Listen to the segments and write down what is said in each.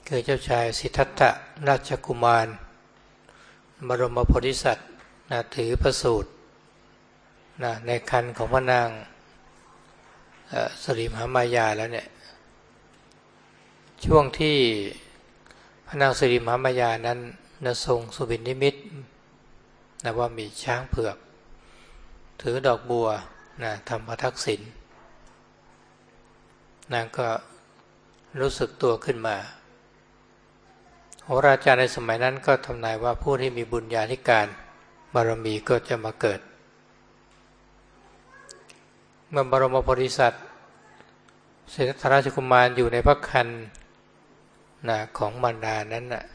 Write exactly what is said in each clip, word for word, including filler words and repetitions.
คือเจ้าชายสิทธัตถะราชกุมารบรมโพธิสัตว์นะถือพระสูตรนะในครรภ์ของพระนางสิริมหามายาแล้วเนี่ยช่วงที่พระนางสิริมหามายานั้นนะทรงสุบินนิมิตนะว่ามีช้างเผือกถือดอกบัวนะทำพระทักษิณนางก็รู้สึกตัวขึ้นมาโหราจารย์ในสมัยนั้นก็ทำนายว่าผู้ที่มีบุญญาธิการบารมีก็จะมาเกิดเมื่อบรมโพธิสัตว์สิทธัตถราชกุมารอยู่ในพระครรภ์นะของมารดานั้นน่ะ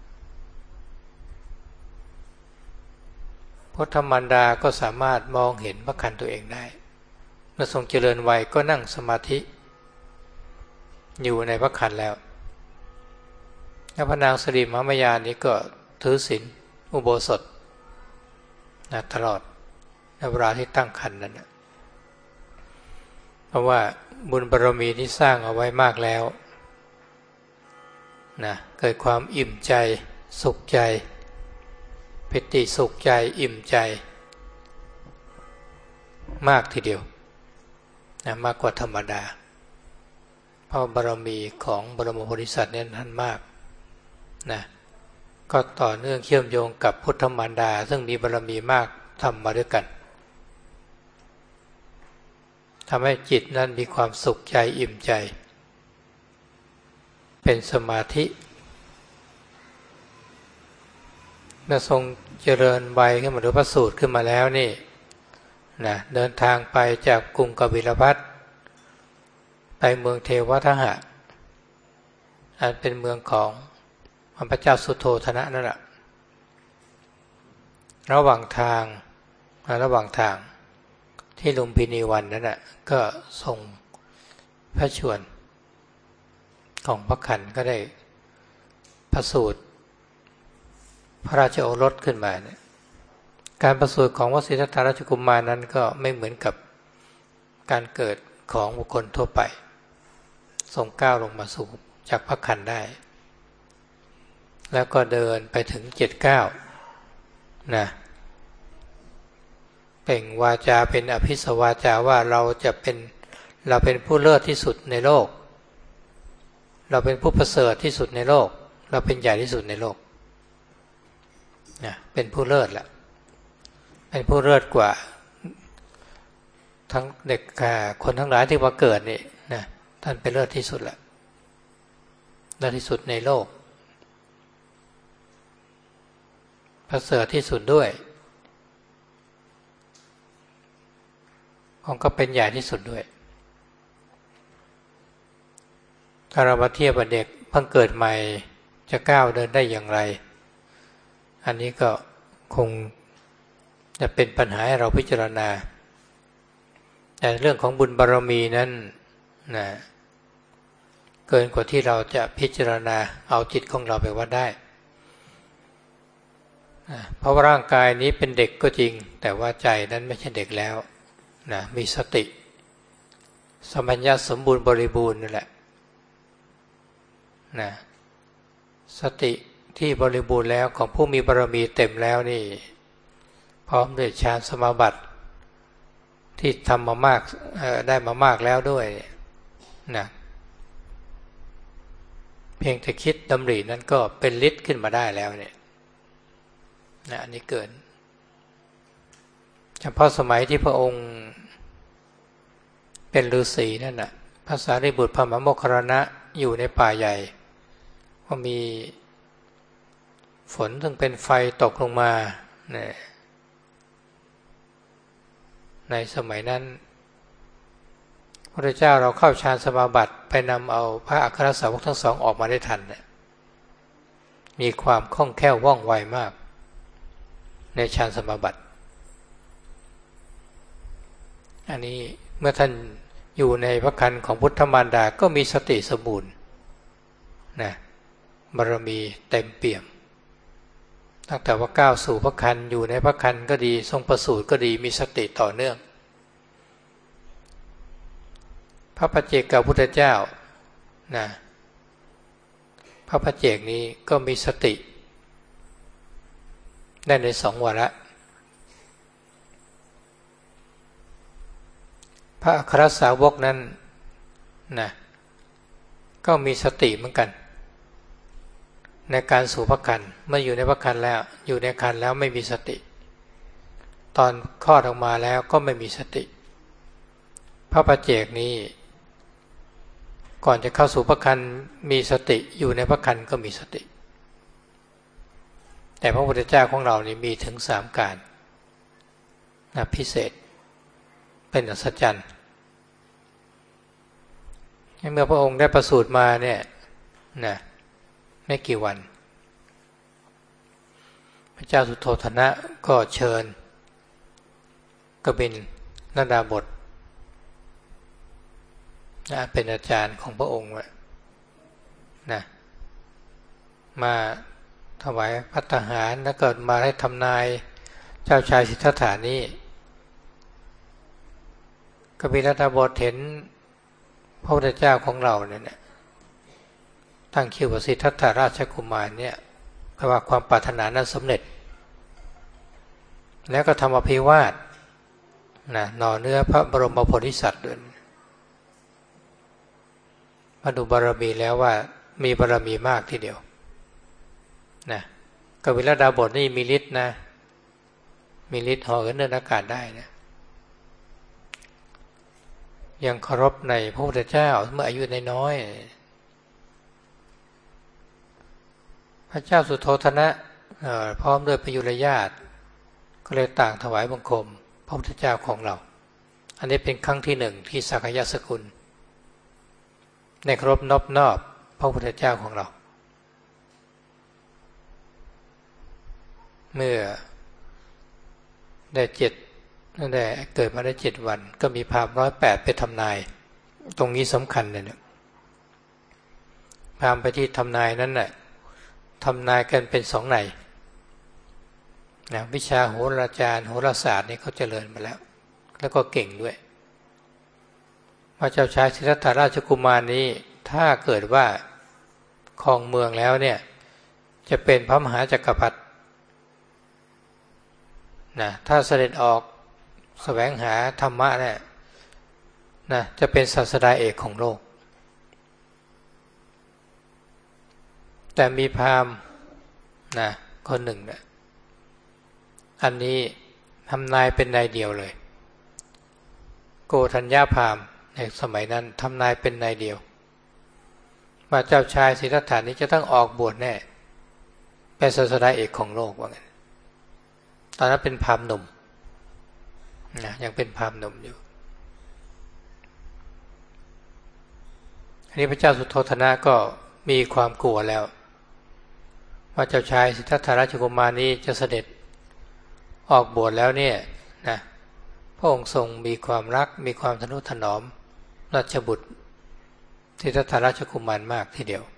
พุทธมารดาก็สามารถมองเห็นพระครรภ์ตัวเองได้เมื่อทรงเจริญวัยก็นั่งสมาธิอยู่ในพระครรภ์แล้วพระนางสิริมหามายานี้ก็ถือศีลอุโบสถนะตลอดในเวลาที่ตั้งครรภ์นั้นนะเพราะว่าบุญบารมีที่สร้างเอาไว้มากแล้วนะเกิดความอิ่มใจสุขใจปิติสุขใจอิ่มใจมากทีเดียวนะมากกว่าธรรมดาเพราะบารมีของบรมโพธิสัตว์เนี่ยท่านมากนะก็ต่อเนื่องเชื่อมโยงกับพุทธมารดาซึ่งมีบารมีมากทำมาด้วยกันทำให้จิตนั้นมีความสุขใจอิ่มใจเป็นสมาธิเมื่อทรงเจริญวัยขึ้นมาหรือพระสูตรขึ้นมาแล้วนี่นะเดินทางไปจากกรุงกบิลพัสไปเมืองเทวทหะอันเป็นเมืองของพระเจ้าสุโธทนะนั่นแหละระหว่างทางระหว่างทางที่ลุมพินีวันนั้นน่ะก็ทรงพระชวรของพระขันธ์ก็ได้ประสูติพระราชโอรสขึ้นมาเนี่ยการประสูติของวสิทธัตถราชกุมารนั้นก็ไม่เหมือนกับการเกิดของบุคคลทั่วไปทรงก้าวลงมาสู่จากพระขันธ์ได้แล้วก็เดินไปถึงเจ็ดเก้านะเปล่งวาจาเป็นอภิสวาจาว่าเราจะเป็นเราเป็นผู้เลิศที่สุดในโลกเราเป็นผู้ประเสริฐที่สุดในโลกเราเป็นใหญ่ที่สุดในโลกนะเป็นผู้เลิศละเป็นผู้เลิศกว่าทั้งเด็กคนทั้งหลายที่มาเกิดนี่นะท่านเป็นเลิศที่สุดละเลิศที่สุดในโลกประเสริฐที่สุดด้วยองค์ก็เป็นใหญ่ที่สุดด้วยถ้าเรามาเทียบกับเด็กเพิ่งเกิดใหม่จะก้าวเดินได้อย่างไรอันนี้ก็คงจะเป็นปัญหาให้เราพิจารณาแต่เรื่องของบุญบารมีนั้นนะเกินกว่าที่เราจะพิจารณาเอาจิตของเราไปวัดได้เพราะว่าร่างกายนี้เป็นเด็กก็จริงแต่ว่าใจนั้นไม่ใช่เด็กแล้วนะมีสติสัมปชัญญะสมบูรณ์บริบูรณ์นั่นแหละนะสติที่บริบูรณ์แล้วของผู้มีบารมีเต็มแล้วนี่พร้อมด้วยฌานสมาบัติที่ทำมามากได้มามากแล้วด้วยนะเพียงแต่คิดดำรินั้นก็เป็นฤทธิ์ขึ้นมาได้แล้วเนี่ยนะอันนี้เกินเฉพาะสมัยที่พระองค์เป็นฤาษีนั่นน่ะพระสารีบุตรพระมหาโมคคัลลานะอยู่ในป่าใหญ่ก็มีฝนซึ่งเป็นไฟตกลงมาในสมัยนั้นพระพุทธเจ้าเราเข้าฌานสมาบัติไปนำเอาพระอัครสาวกทั้งสองออกมาได้ทันเนี่ยมีความคล่องแคล่วว่องไวมากในฌานสมาบัติอันนี้เมื่อท่านอยู่ในพระครรภ์ของพุทธมารดาก็มีสติสมบูรณ์นะบารมีเต็มเปี่ยมตั้งแต่ว่าก้าวสู่พระครรภ์อยู่ในพระครรภ์ก็ดีทรงประสูติก็ดีมีสติต่อเนื่องพระปัจเจกพุทธเจ้านะพระปัจเจกนี้ก็มีสติได้ในสองวาระพระอัครสาวกนั้นนะก็มีสติเหมือนกันในการสู่พระคันเมื่ออยู่ในพระคันแล้วอยู่ในคันแล้วไม่มีสติตอนคลอดออกมาแล้วก็ไม่มีสติพระปัจเจกนี้ก่อนจะเข้าสู่พระคันมีสติอยู่ในพระคันก็มีสติแต่พระพุทธเจ้าของเรานี่มีถึงสามการนะพิเศษเป็นอัศจรรย์เมื่อพระองค์ได้ประสูติมาเนี่ยนะไม่กี่วันพระเจ้าสุโธทนะก็เชิญกบิลนดาบทนะเป็นอาจารย์ของพระองค์นะมาถวายภัตตาหารแล้วก็มาให้ทำนายเจ้าชายสิทธัตถะนี้กบิลนดาบทเห็นพระพุทธเจ้าของเราเนี่ยตั้งชื่อว่าสิทธัตถะราชกุมารเนี่ยแปลว่าความปรารถนานั้นสำเร็จแล้วก็ทำอภิวาทนะหน่อเนื้อพระบรมโพธิสัตว์ด้วยมาดูบารมีแล้วว่ามีบารมีมากทีเดียวนะกบิลดาบทนี่มีฤทธิ์นะมีฤทธิ์เหาะเหินเดินอากาศได้นะยังเคารพในพระพุทธเจ้าเมื่ออายุน้อยพระเจ้าสุโธทนะพร้อมด้วยพยุรญาติก็เลยต่างถวายบังคมพระพุทธเจ้าของเราอันนี้เป็นครั้งที่หนึ่งที่สักยสกุลในเคารพนอบนอบพระพุทธเจ้าของเราเมื่อได้เจ็ดได้เกิดมาได้เจ็ดวันก็มีพราหมณ์ร้อยแปดไปทำนายตรงนี้สำคัญเลยเนี่ยพราหมณ์ไปที่ทำนายนั้นน่ะทำนายกันเป็นสองในนะวิชาโหราจารย์โหราศาสตร์นี่เขาเจริญมาแล้วแล้วก็เก่งด้วยพระเจ้าชายสิทธัตถราชกุมารนี้ถ้าเกิดว่าครองเมืองแล้วเนี่ยจะเป็นพระมหาจักรพรรดินะถ้าเสด็จออกแสวงหาธรรมะเนี่ยนะจะเป็นศาสดาเอกของโลกแต่มีพราหมณ์นะคนหนึ่งนะอันนี้ทำนายเป็นนายเดียวเลยโกฏัญญาพราหมณ์ในสมัยนั้นทำนายเป็นนายเดียวว่าเจ้าชายสิทธัตถะนี้จะต้องออกบวชแน่เป็นศาสดาเอกของโลกว่างั้นตอนนั้นเป็นพราหมณ์หนุ่มนะยังเป็นพราหมณ์หนุ่มอยู่อันนี้พระเจ้าสุโธทนะก็มีความกลัวแล้วว่าเจ้าชายสิทธัตถราชกุมารนี้จะเสด็จออกบวชแล้วเนี่ยนะพระองค์ทรงมีความรักมีความทนุถนอมราชบุตรสิทธัตถราชกุมารมากทีเดียว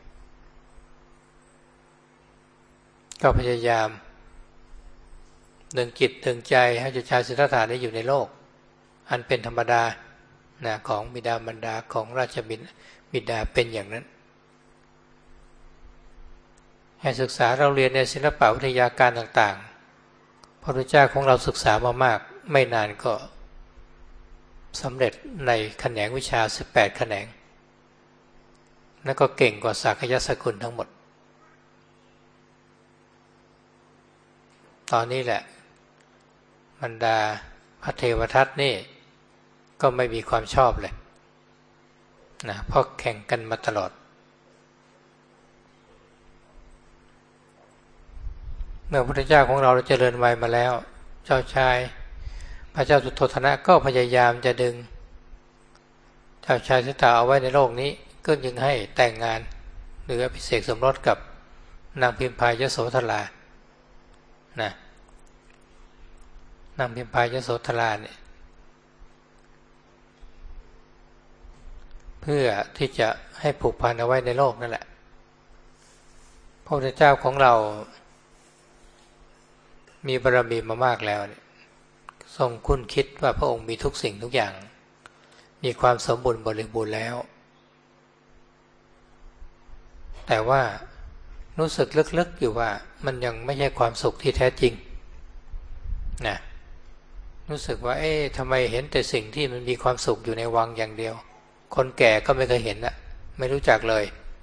ก็พยายามดึงจิตดึงใจให้เจ้าชายสิทธัตถะได้อยู่ในโลกอันเป็นธรรมดานะของบิดามารดาของราชบิดาเป็นอย่างนั้นให้ศึกษาเราเรียนในศิลปวิทยาการต่างๆพระพุทธเจ้าของเราศึกษามามากไม่นานก็สำเร็จในแขนงวิชาสิบแปดแขนงแล้วก็เก่งกว่าสักยสกุลทั้งหมดตอนนี้แหละบรรดาพระเทวทัตนี่ก็ไม่มีความชอบเลยนะเพราะแข่งกันมาตลอดเมื่อพระพุทธเจ้าของเราเจริญวัยมาแล้วเจ้าชายพระเจ้าสุโธทนะก็พยายามจะดึงเจ้าชายสิทธัตถะเอาไว้ในโลกนี้ก็จึงให้แต่งงานหรืออภิเษกสมรสกับนางพิมพายโสธรานะนางพิมพายโสธราเนี่ยเพื่อที่จะให้ผูกพันเอาไว้ในโลกนั่นแหละพระพุทธเจ้าของเรามีบารมีมามากแล้วเนี่ยทรงคุ้นคิดว่าพระองค์มีทุกสิ่งทุกอย่างมีความสมบูรณ์บริบูรณ์แล้วแต่ว่ารู้สึกลึกๆอยู่ว่ามันยังไม่ใช่ความสุขที่แท้จริงนะรู้สึกว่าเอ๊ะทำไมเห็นแต่สิ่งที่มันมีความสุขอยู่ในวังอย่างเดียวคนแก่ก็ไม่เคยเห็นนะไม่รู้จักเลย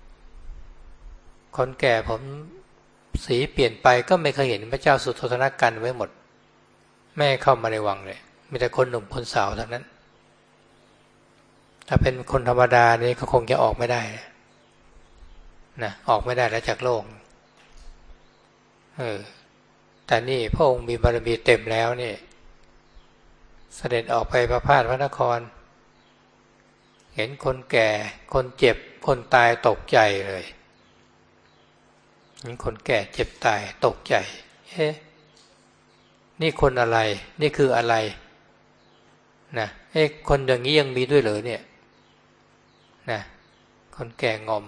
คนแก่ผมสีเปลี่ยนไปก็ไม่เคยเห็นพระเจ้าสุโธทนะกันไว้หมดไม่ให้เข้ามาในวังเลยมีแต่คนหนุ่มคนสาวเท่านั้นถ้าเป็นคนธรรมดานี่ก็คงจะออกไม่ได้นะออกไม่ได้แล้วจากโลกเออแต่นี่พระองค์มีบารมีเต็มแล้วนี่เสด็จออกไปประพาสพระนครเห็นคนแก่คนเจ็บคนตายตกใจเลยเห็นคนแก่เจ็บตายตกใจเอ๊ะนี่คนอะไรนี่คืออะไรนะเอ๊ะคนอย่างนี้ยังมีด้วยเหรอเนี่ยนะคนแก่งอม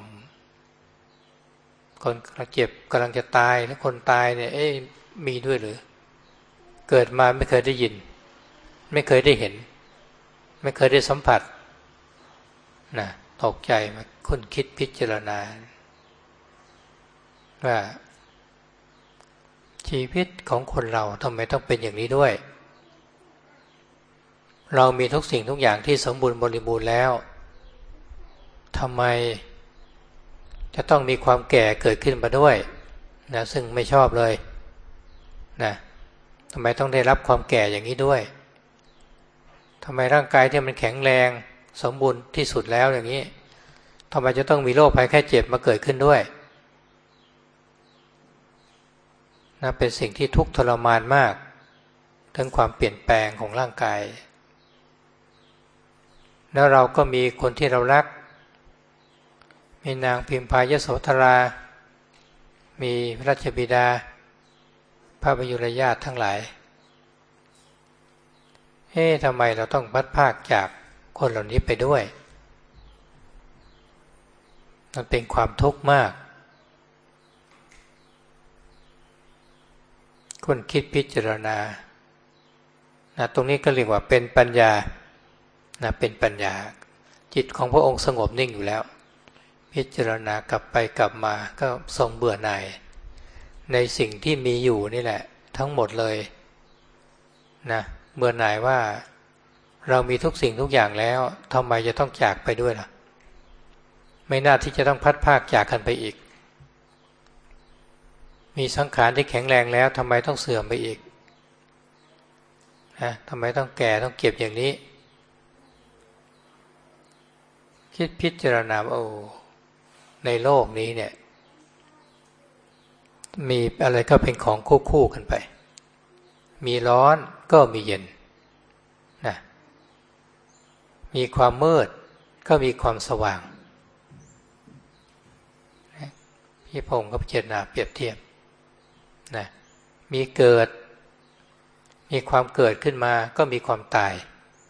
คนเจ็บกำลังจะตายแล้วคนตายเนี่ยเอ๊ะมีด้วยหรือเกิดมาไม่เคยได้ยินไม่เคยได้เห็นไม่เคยได้สัมผัสนะตกใจมาคนคิดพิจารณาว่าชีวิตของคนเราทำไมต้องเป็นอย่างนี้ด้วยเรามีทุกสิ่งทุกอย่างที่สมบูรณ์บริบูรณ์แล้วทำไมจะต้องมีความแก่เกิดขึ้นมาด้วยนะซึ่งไม่ชอบเลยนะทำไมต้องได้รับความแก่อย่างนี้ด้วยทำไมร่างกายที่มันแข็งแรงสมบูรณ์ที่สุดแล้วอย่างนี้ทำไมจะต้องมีโรคภัยไข้เจ็บมาเกิดขึ้นด้วยนะเป็นสิ่งที่ทุกข์ทรมานมากทั้งความเปลี่ยนแปลงของร่างกายแล้วเราก็มีคนที่เรารักมีนางพิมพายโสธรามีพระราชบิดาพระบยุรญาติทั้งหลายเอ๊ะทำไมเราต้องพัดพรากจากคนเหล่านี้ไปด้วยมันเป็นความทุกข์มากคนคิดพิจารณานะตรงนี้ก็เรียกว่าเป็นปัญญานะเป็นปัญญาจิตของพระองค์สงบนิ่งอยู่แล้วพิจารณากลับไปกลับมาก็ทรงเบื่อหน่ายในสิ่งที่มีอยู่นี่แหละทั้งหมดเลยนะเบื่อหน่ายว่าเรามีทุกสิ่งทุกอย่างแล้วทำไมจะต้องจากไปด้วยล่ะไม่น่าที่จะต้องพัดพรากจากกันไปอีกมีสังขารที่แข็งแรงแล้วทำไมต้องเสื่อมไปอีกนะทำไมต้องแก่ต้องเก็บอย่างนี้คิดพิจารณาโอ้ในโลกนี้เนี่ยมีอะไรก็เป็นของคู่คู่กันไปมีร้อนก็มีเย็นนะมีความมืดก็มีความสว่างพี่พงศ์ก็พิจารณาเปรียบเทียบนะมีเกิดมีความเกิดขึ้นมาก็มีความตาย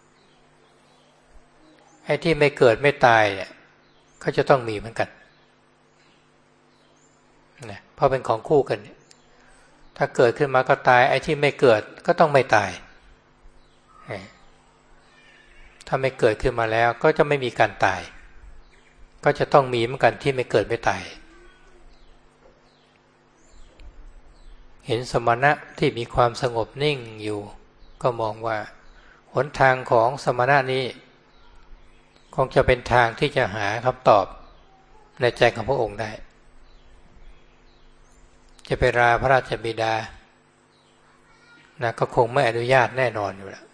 ไอ้ที่ไม่เกิดไม่ตายเนี่ยก็จะต้องมีเหมือนกันนะเพราะเป็นของคู่กันถ้าเกิดขึ้นมาก็ตายไอ้ที่ไม่เกิดก็ต้องไม่ตายถ้าไม่เกิดขึ้นมาแล้วก็จะไม่มีการตายก็จะต้องมีเหมือนกันที่ไม่เกิดไม่ตายเห็นสมณะที่มีความสงบนิ่งอยู่ก็มองว่าหนทางของสมณะนี้คงจะเป็นทางที่จะหาคำตอบในใจของพระองค์ได้จะไปราพระราชบิดานะก็คงไม่อนุญาตแน่นอนอยู่แล้ว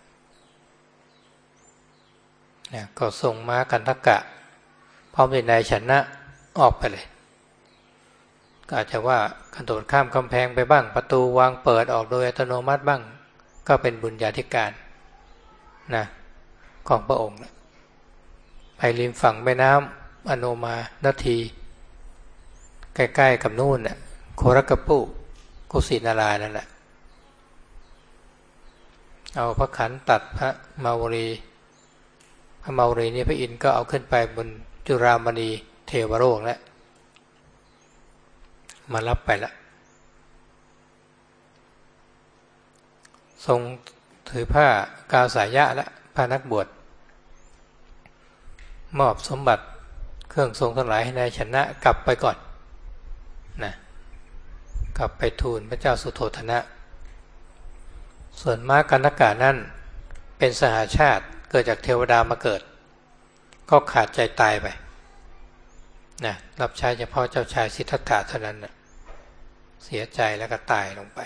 นะก็ส่งม้ากันทกะพร้อมด้วยนายชนะออกไปเลยก็อาจจะว่ากระโดดข้ามกำแพงไปบ้างประตูวางเปิดออกโดยอัตโนมัติบ้างก็เป็นบุญญาธิการนะของพระองค์ไปริมฝั่งแม่น้ำอโนมานาทีใกล้ๆกับนู่นน่ะโครกปุกุสินารานั่นแหละเอาพระขันตัดพระมาวรีพระมาวรีนี่พระอินทร์ก็เอาขึ้นไปบนจุฬามณีเทวโลกแล้วมารับไปละทรงถือผ้ากาวสายะและผ้านักบวชมอบสมบัติเครื่องทรงทั้งหลายให้นายชนะกลับไปก่อนนะกลับไปทูลพระเจ้าสุโธทนะ ส่วนม้ากันทกะนั่นเป็นสหาชาติเกิดจากเทวดามาเกิดก็ขาดใจตายไปนะรับใช้เฉพาะเจ้าชายสิทธัตถะเท่านั้นนะเสียใจแล้วก็ตายลงไป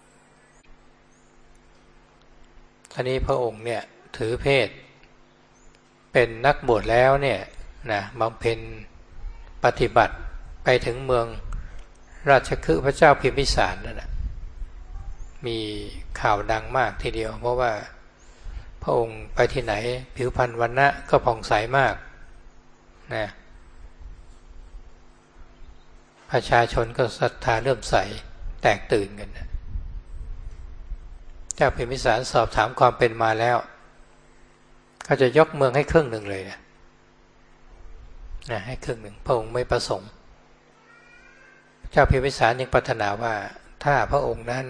ทีนี้พระองค์เนี่ยถือเพศเป็นนักบวชแล้วเนี่ยนะบำเพ็ญปฏิบัติไปถึงเมืองราชคฤห์พระเจ้าพิมพิสารนั่นแหละมีข่าวดังมากทีเดียวเพราะว่าพระองค์ไปที่ไหนผิวพรรณวรรณะก็ผ่องใสมากนะประชาชนก็ศรัทธาเลื่อมใสแตกตื่นกันนะเจ้าพิมพิสารสอบถามความเป็นมาแล้วก็จะยกเมืองให้ครึ่งหนึ่งเลยนะนะให้ครึ่งหนึ่งพระองค์ไม่ประสงค์เจ้าพิมพิสารยังปรารถนาว่าถ้าพระองค์นั้น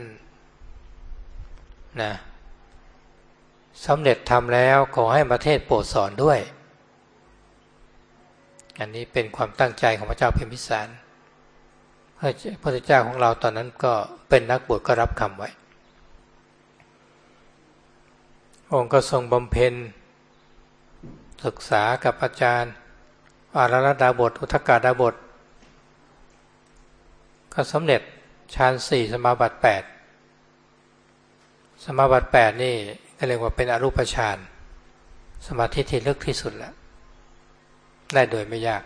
นะสำเร็จทำแล้วขอให้ประเทศโปรดสอนด้วยอันนี้เป็นความตั้งใจของพระเจ้าพิมพิสารพระพุทธเจ้าของเราตอนนั้นก็เป็นนักบวชก็รับคำไว้องค์ก็ทรงบำเพ็ญศึกษากับอาจารย์อาราลดาบทอุทกดาบทก็สำเร็จฌานสี่สมาบัติแปดสมาบัติแปดนี่ก็เรียกว่าเป็นอรูปฌานสมาธิที่ลึกที่สุดแล้วได้โดยไม่ยาก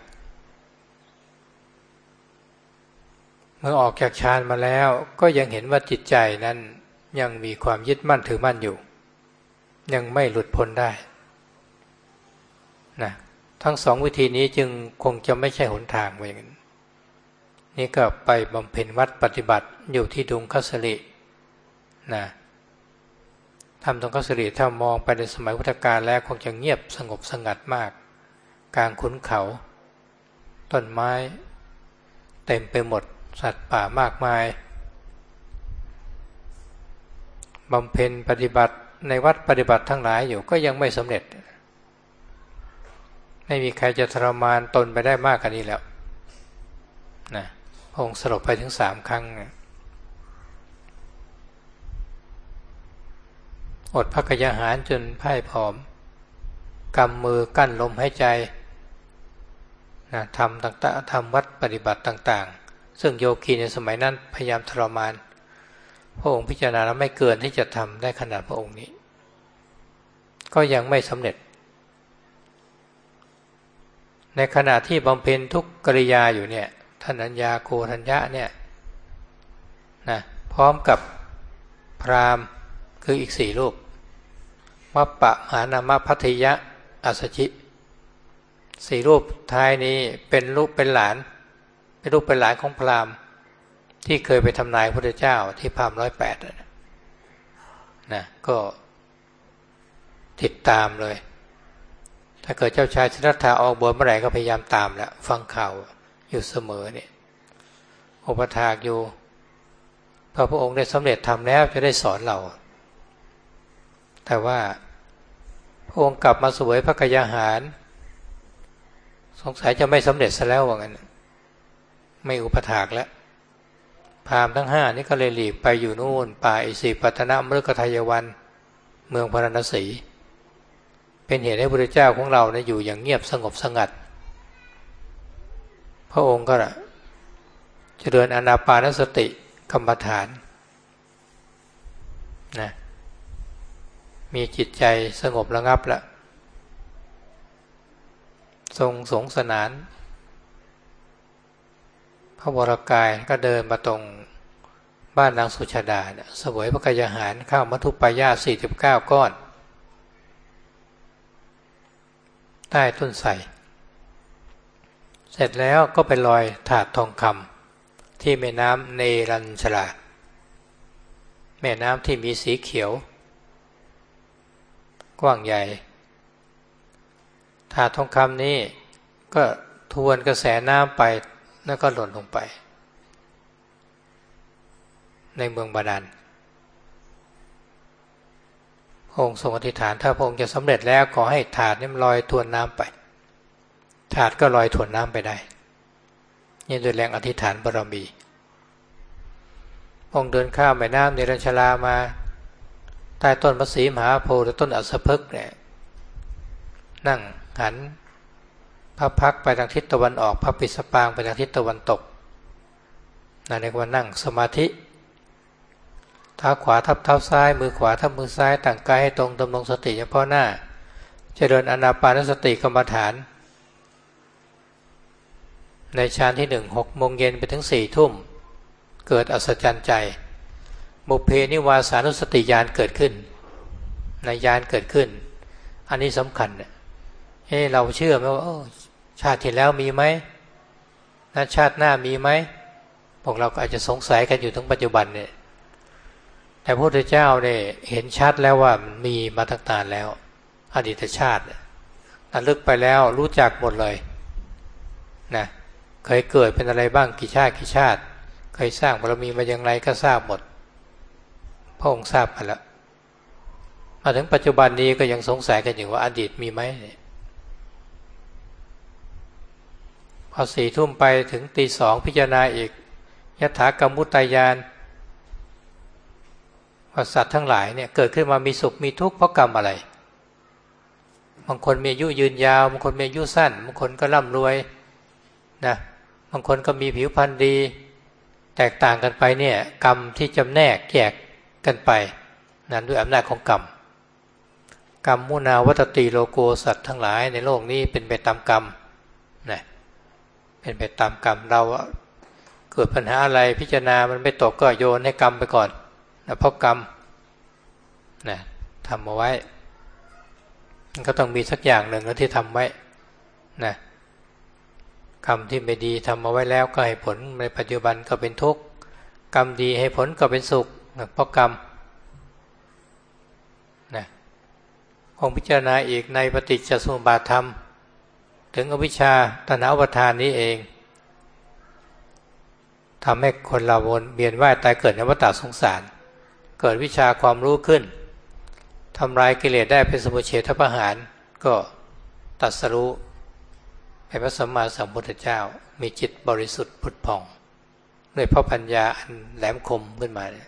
เมื่อออกจากฌานมาแล้วก็ยังเห็นว่าจิตใจนั้นยังมีความยึดมั่นถือมั่นอยู่ยังไม่หลุดพ้นได้นะทั้งสองวิธีนี้จึงคงจะไม่ใช่หนทางอย่างนั้นนี่ก็ไปบำเพ็ญวัดปฏิบัติอยู่ที่ดงคัสรินะทำดงคัสริถ้ามองไปในสมัยพุทธกาลแล้วคงจะเงียบสงบสงัดมากกลางขุนเขาต้นไม้เต็มไปหมดสัตว์ป่ามากมายบำเพ็ญปฏิบัติในวัดปฏิบัติทั้งหลายอยู่ก็ยังไม่สำเร็จไม่มีใครจะทรมานตนไปได้มากกว่านี้แล้วนะพระองค์สลบไปถึงสามครั้งอดพักยาหารจนพ่ายผอมกำมือกั้นลมหายใจนะทำต่างๆทำวัดปฏิบัติต่างๆซึ่งโยคีในสมัยนั้นพยายามทรมานพระองค์พิจารณาแล้วไม่เกินที่จะทำได้ขนาดพระองค์นี้ก็ยังไม่สำเร็จในขณะที่บำเพ็ญทุกกริยาอยู่เนี่ยท่านอัญญาโกฏัญญะเนี่ยนะพร้อมกับพราหมณ์คืออีกสี่รูปมัปปะมหานามพัทยะอัสสชิสี่รูปท้ายนี้เป็นรูปเป็นหลานเป็นรูปเป็นหลานของพราหมณ์ที่เคยไปทำนายพระพุทธเจ้าที่พราหมณ์ร้อยแปดนะก็ติดตามเลยถ้าเกิดเจ้าชายสิทธัตถะออกบวชเมื่อไหร่ก็พยายามตามแล้วฟังข่าวอยู่เสมอเนี่ยอุปถากอยู่พอพระองค์ได้สำเร็จทำแล้วจะได้สอนเราแต่ว่าพระองค์กลับมาเสวยพระกยาหารสงสัยจะไม่สำเร็จซะแล้วว่างั้นไม่อุปถากแล้วพราหมณ์ทั้งห้านี่ก็เลยหลีกไปอยู่นู่นป่าอิสิปตนมฤคทายวันเมืองพาราณสีเป็นเหตุให้พระพุทธเจ้าของเราเนี่ยอยู่อย่างเงียบสงบสงัดพระองค์ก็เจริญอานาปานสติกรรมฐานนะมีจิตใจสงบระงับละทรงสงสนานพระวรกายก็เดินมาตรงบ้านนางสุชาดาเนี่ยเสวยพระกยาหารข้าวมัทุปายาตสี่สิบเก้าก้อนใต้ต้นไทรเสร็จแล้วก็ไปลอยถาดทองคำที่แม่น้ำเนรัญชราแม่น้ำที่มีสีเขียวกว้างใหญ่ถาดทองคำนี้ก็ทวนกระแสน้ำไปแล้วก็หล่นลงไปในเมืองบาดาลพระองค์ทรงอธิษฐานถ้าพระองค์จะสำเร็จแล้วขอให้ถาดนี้ลอยทวนน้ำไปถาดก็ลอยทวนน้ำไปได้นี่โดยแรงอธิษฐานบารมีองค์เดินข้ามแม่น้ำเนรัญชลามาใต้ต้นพระศรีมหาโพธิ์หรือต้นอัสสพฤกษ์เนี่ยนั่งหันพระพักไปทางทิศตะวันออกพระปิดสปางไปทางทิศตะวันตกนั่นเรียกว่านั่งสมาธิเท้าขวาทับเท้าซ้ายมือขวาทับมือซ้ายตั้งกายให้ตรงดำรงสติเฉพาะหน้าเจริญอานาปานสติกรรมฐานในฌานที่หนึ่งหกโมงเย็นไปถึงสี่ทุ่มเกิดอัศจรรย์ใจบุพเพนิวาสานุสติญาณเกิดขึ้นในญาณเกิดขึ้นอันนี้สำคัญเนี่ยให้เราเชื่อไหมว่าชาติที่แล้วมีไหมและชาติหน้ามีไหมพวกเราก็อาจจะสงสัยกันอยู่ถึงปัจจุบันเนี่ยแต่พระพุทธเจ้าเนี่ยเห็นชัดแล้วว่ามันมีมาตั้งนานแล้วอดีตชาติระลึกไปแล้วรู้จักหมดเลยนะเคยเกิดเป็นอะไรบ้างกี่ชาติกี่ชาติเคยสร้างบารมีมาอย่างไรก็ทราบหมดพระองค์ทราบไปแล้วมาถึงปัจจุบันนี้ก็ยังสงสัยกันอยู่ว่าอดีตมีไหมพอสี่ทุ่มไปถึงตีสองพิจารณาอีกยถากรรมุตตายานว่าสัตว์ทั้งหลายเนี่ยเกิดขึ้นมามีสุขมีทุกข์เพราะกรรมอะไรบางคนมีอายุยืนยาวบางคนมีอายุสั้นบางคนก็ร่ำรวยนะบางคนก็มีผิวพรรณดีแตกต่างกันไปเนี่ยกรรมที่จำแนกแยกกันไปนั้นด้วยอำนาจของกรรมกรรมมุนาวัตติโลโกสัตว์ทั้งหลายในโลกนี้เป็นไปตามกรรมนะเป็นไปตามกรรมเราเกิดปัญหาอะไรพิจารณามันไม่ตกก็โยนให้กรรมไปก่อนนะเพราะกรรมนะทำเอาไว้มันก็ต้องมีสักอย่างหนึ่งที่ทำไว้นะกรรมที่ไม่ดีทำเอาไว้แล้วก็ให้ผลในปัจจุบันก็เป็นทุกข์กรรมดีให้ผลก็เป็นสุขนะเพราะกรรมนะคงพิจารณาอีกในปฏิจจสมุปบาทธรรมถึงอวิชชาตัณหาอุปาทานนี้เองทำให้คนเราวนเวียนว่ายตายเกิดในวัฏสงสารเกิดวิชาความรู้ขึ้นทำลายกิเลสได้เป็นสมุจเฉทประหารก็ตรัสรู้เป็นพระสัมมาสัมพุทธเจ้ามีจิตบริสุทธิ์ผุดผ่องด้วยพระปัญญาอันแหลมคมขึ้นมาเนี่ย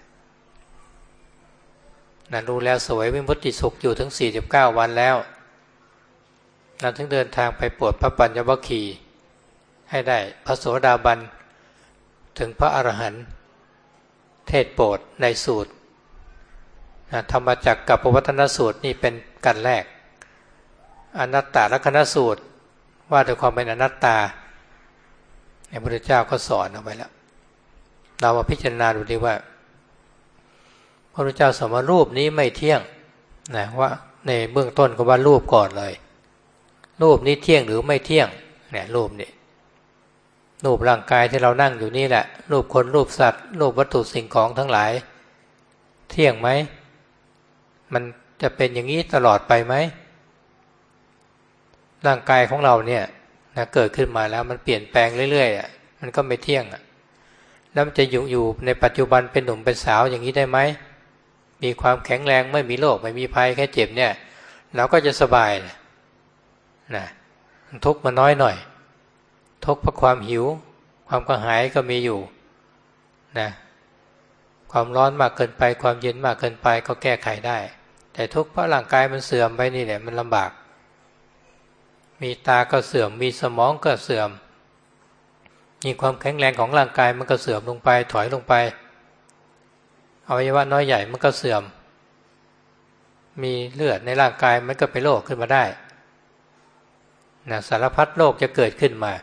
นั่นรู้แล้วสวยวิมุตติสุขอยู่ถึงสี่สิบเก้าวันแล้วนั่นถึงเดินทางไปโปรดพระปัญญวัคคีย์ให้ได้พระโสดาบันถึงพระอรหันต์เทศโปรดในสูตรธรรมจักรกับปวัตตนสูตรนี่เป็นกันแรกอนัตตลักขณสูตรว่าด้วยความเป็นอนัตตาพระพุทธเจ้าก็สอนเอาไว้แล้วเรามาพิจารณาดูดีว่าพระพุทธเจ้าสอนว่ารูปนี้ไม่เที่ยงนะว่าในเบื้องต้นก็ว่ารูปก่อนเลยรูปนี้เที่ยงหรือไม่เที่ยงเนี่ยรูปนี่รูปร่างกายที่เรานั่งอยู่นี่แหละรูปคนรูปสัตว์รูปวัตถุสิ่งของทั้งหลายเที่ยงไหมมันจะเป็นอย่างนี้ตลอดไปไหมร่างกายของเราเนี่ยนะเกิดขึ้นมาแล้วมันเปลี่ยนแปลงเรื่อยๆอ่ะมันก็ไม่เที่ยงอ่ะแล้วมันจะอยู่อยู่ในปัจจุบันเป็นหนุ่มเป็นสาวอย่างนี้ได้ไหมมีความแข็งแรงไม่มีโรคไม่มีภัยแค่เจ็บเนี่ยเราก็จะสบายนะนะทุกข์มันน้อยหน่อยทุกข์เพราะความหิวความกระหายก็มีอยู่นะความร้อนมากเกินไปความเย็นมากเกินไปก็แก้ไขได้แต่ทุกข์เพราะร่างกายมันเสื่อมไปนี่แหละมันลำบากมีตาก็เสื่อมมีสมองก็เสื่อมมีความแข็งแรงของร่างกายมันก็เสื่อมลงไปถอยลงไปอวัยวะน้อยใหญ่มันก็เสื่อมมีเลือดในร่างกายมันก็เป็นโรคขึ้นมาได้นะสารพัดโรคจะเกิดขึ้นมา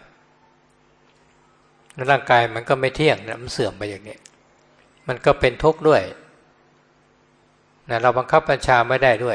ร่างกายมันก็ไม่เที่ยงนะมันเสื่อมไปอย่างนี้มันก็เป็นทุกข์ด้วยนะเราบังคับบัญชาไม่ได้ด้วย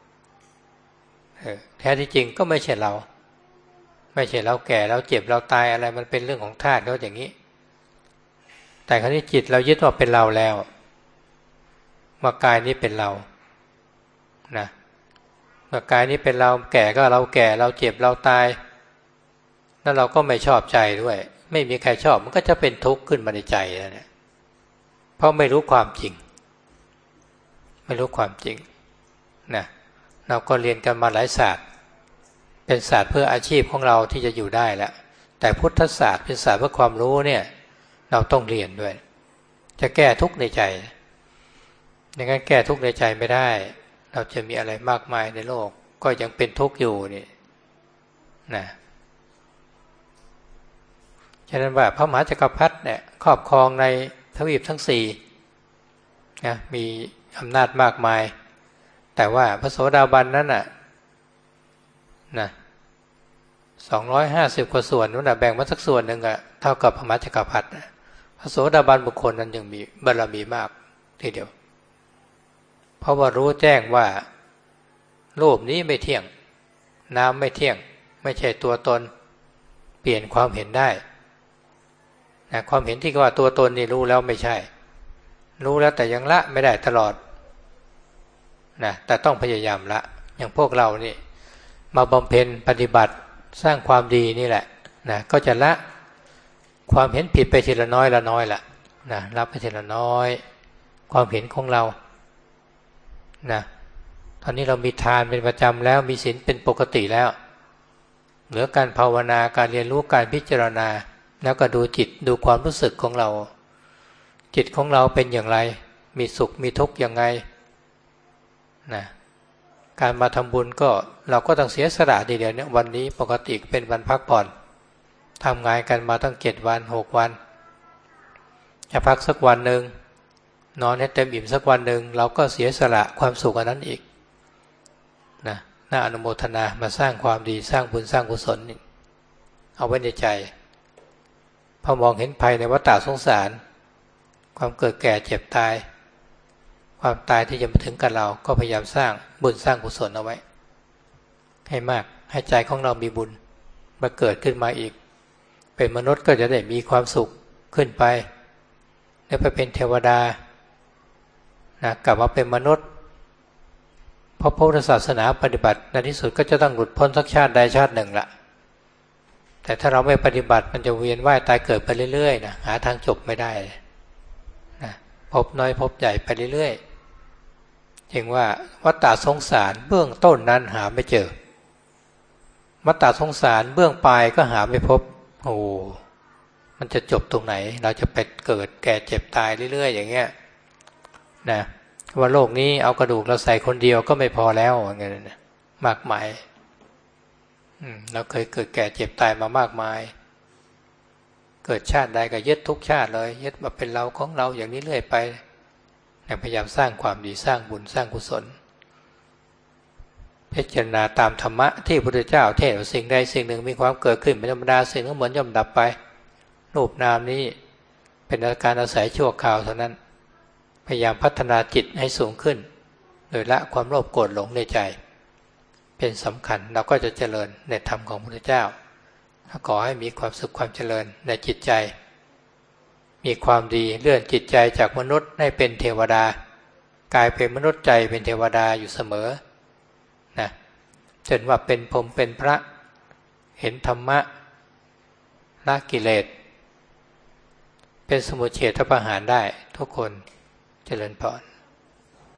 แท้ที่จริงก็ไม่ใช่เราไม่ใช่เราแก่เราเจ็บเราตายอะไรมันเป็นเรื่องของธาตุเขาอย่างนี้แต่คราวนี้จิตเรายึดว่าเป็นเราแล้วว่ากายนี้เป็นเรานะว่ากายนี้เป็นเราแก่ก็เราแก่เราเจ็บเราตายแล้วเราก็ไม่ชอบใจด้วยไม่มีใครชอบมันก็จะเป็นทุกข์ขึ้นมาในใจนะเนี่ยเพราะไม่รู้ความจริงไม่รู้ความจริงนะเราก็เรียนกันมาหลายศาสตร์เป็นศาสตร์เพื่ออาชีพของเราที่จะอยู่ได้แล้วแต่พุทธศาสตร์เป็นศาสตร์เพื่อความรู้เนี่ยเราต้องเรียนด้วยจะแก้ทุกข์ในใจอย่างนั้นแก้ทุกข์ในใจไม่ได้เราจะมีอะไรมากมายในโลกก็ยังเป็นทุกข์อยู่นี่นะฉะนั้นว่าพระมหาจักรพรรดิเนี่ยครอบครองในทวีปทั้งสี่นะมีอำนาจมากมายแต่ว่าพระโสดาบันนั้นน่ะนะสองร้อยห้าสิบกว่าส่วนนู้นน่ะแบ่งมาสักส่วนหนึ่งอะเท่ากับพระมหาจักรพรรดิพระโสดาบันบุคคลนั้นยังมีบารมีมากทีเดียวเพราะว่ารู้แจ้งว่ารูปนี้ไม่เที่ยงน้ำไม่เที่ยงไม่ใช่ตัวตนเปลี่ยนความเห็นได้นะความเห็นที่ว่าตัวตนนี่รู้แล้วไม่ใช่รู้แล้วแต่ยังละไม่ได้ตลอดนะแต่ต้องพยายามละอย่างพวกเรานี่มาบำเพ็ญปฏิบัติสร้างความดีนี่แหละนะก็จะละความเห็นผิดไปทีละน้อยละน้อยละนะรับไปทีละน้อยความเห็นของเรานะตอนนี้เรามีทานเป็นประจำแล้วมีศีลเป็นปกติแล้วเหลือการภาวนาการเรียนรู้การพิจารณาแล้วก็ดูจิตดูความรู้สึกของเราจิตของเราเป็นอย่างไรมีสุขมีทุกข์ยังไงนะการมาทำบุญก็เราก็ต้องเสียสละทีเดียวเนี่ยวันนี้ปกติเป็นวันพักผ่อนทำงานกันมาตั้งเจ็ดวันหกวันจะพักสักวันหนึ่งนอนให้เต็มอิ่มสักวันหนึ่งเราก็เสียสละความสุขอันนั้นอีกนะน่าอนุโมทนามาสร้างความดีสร้างบุญสร้างกุศลเอาไว้ในใจพอมองเห็นภัยในวัฏฏะสงสารความเกิดแก่เจ็บตายความตายที่จะมาถึงกับเราก็พยายามสร้างบุญสร้างกุศลเอาไว้ให้มากให้ใจของเรามีบุญมาเกิดขึ้นมาอีกเป็นมนุษย์ก็จะได้มีความสุขขึ้นไปแล้วไปเป็นเทวดานะกลับมาเป็นมนุษย์เพราะพุทธศาสนาปฏิบัติในที่สุดก็จะต้องหลุดพ้นสักชาติใดชาติหนึ่งละแต่ถ้าเราไม่ปฏิบัติมันจะเวียนว่ายตายเกิดไปเรื่อยๆนะหาทางจบไม่ได้นะพบน้อยพบใหญ่ไปเรื่อยๆจึงว่าวัฏฏะสงสารเบื้องต้นนั้นหาไม่เจอวัฏฏะสงสารเบื้องปลายก็หาไม่พบโอ้มันจะจบตรงไหนเราจะไปเกิดแก่เจ็บตายเรื่อยๆอย่างเงี้ยนะว่าโลกนี้เอากระดูกเราใส่คนเดียวก็ไม่พอแล้วอย่างเงี้ยนะมากมายเราเคยเกิดแก่เจ็บตายมามากมายเกิดชาติใดก็ยึดทุกชาติเลยยึดมาเป็นเราของเราอย่างนี้เรื่อยไปพยายามสร้างความดีสร้างบุญสร้างกุศลพิจารณาตามธรรมะที่พระพุทธเจ้าเทศน์สิ่งใดสิ่งหนึ่งมีความเกิดขึ้นเป็นธรรมดาสิ่งนั้นเหมือนย่อมดับไปรูปนามนี้เป็นอาการอาศัยชั่วคราวเท่านั้นพยายามพัฒนาจิตให้สูงขึ้นโดยละความโลภโกรธหลงในใจเป็นสำคัญเราก็จะเจริญในธรรมของพระพุทธเจ้าขอให้มีความสุขความเจริญในจิตใจมีความดีเลื่อนจิตใจจากมนุษย์ให้เป็นเทวดากลายเป็นมนุษย์ใจเป็นเทวดาอยู่เสมอนะจนว่าเป็นพรหมเป็นพระเห็นธรรมะละกิเลสเป็นสมุจเฉทประหารได้ทุกคนเจริญพร